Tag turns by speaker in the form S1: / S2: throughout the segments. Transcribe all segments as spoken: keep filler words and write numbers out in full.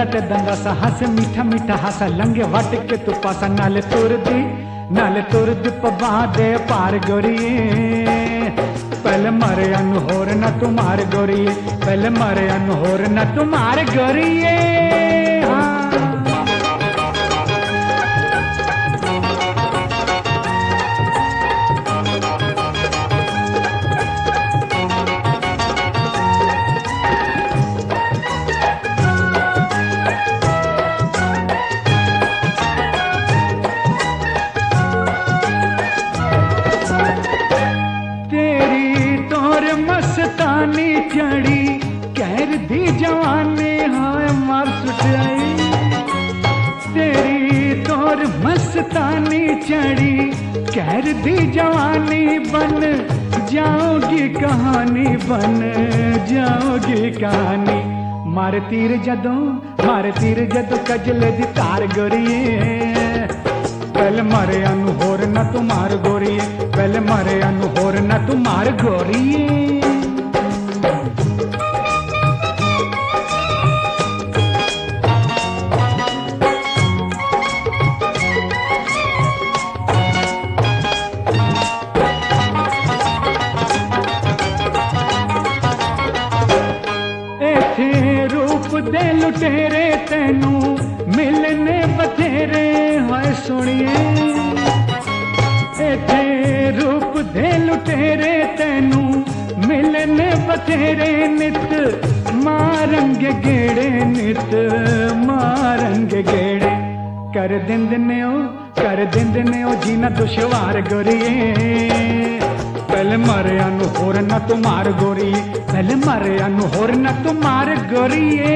S1: दंदा ते दंदा सा हस मीठा मीठा हसा लंगे वट के तू पासा नाले तुर दी नाले तुर दी पबा दे पार गोरिए पहले मरे अन होर न तुम्हार गोरिए पहले मरे अन होर न तुम्हार गोरिए मस्तानी चढ़ी कहर दी जवानी हाय मार सुटाई तेरी तोर मस्तानी चढ़ी कहर दी जवानी बन जाओगी कहानी बन जाओगी कहानी मार तीर जदों मार तीर जदों कजले दी तार गोरिए पहले मरे अनु होर न तुम्हार गोरिए पहले मरे अनु होर न तुम्हार गोरिए रूप दे लुटेरे तेनू मिलने बथेरे हाय सुनिए इथे रूप दे लुटेरे तेनू मिलने बथेरे नित मारंगे गेड़े नित मारंगे गेड़े कर दिंदने ओ कर दिंदने ओ जीना दुश्वार गोरिए पहले मरे अनु होर न तुम्हार गोरिए पहले मरे अनु होर न तुम्हार गोरिए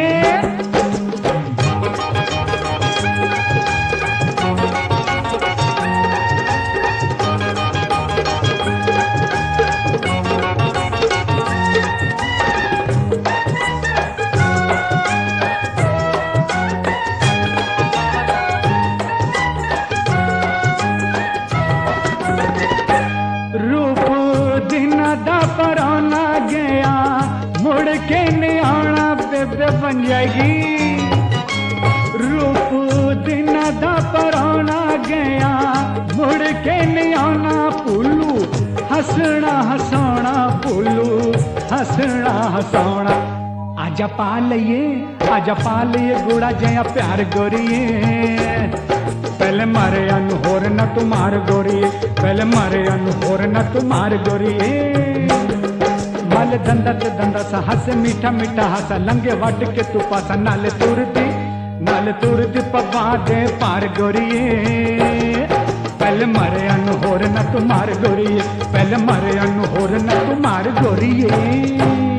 S1: दा पराना गया मुड़ के नहीं आना बेबे बन जाएगी रूप दिन दा पराना गया मुड़ के नहीं आना पुल्लू हंसना हंसाना पुल्लू हंसना हंसाना आजा पा लिये आजा पा लिये गुड़ा जया प्यार गोरिए पहले मारे अनु होर न तुम्हार गोरिए पहले मारे अनु होर न तुम्हार गोरिए मल दंदा ते दंदा सा हस मीठा मीठा हसा लंगे वट के तू पासा नाले तुर दी नाले तुर दी पबा दे पार गोरिए पहले मारे अनु होर न तुम्हार गोरिए पहले मारे अनु होर न तुम्हार गोरिए।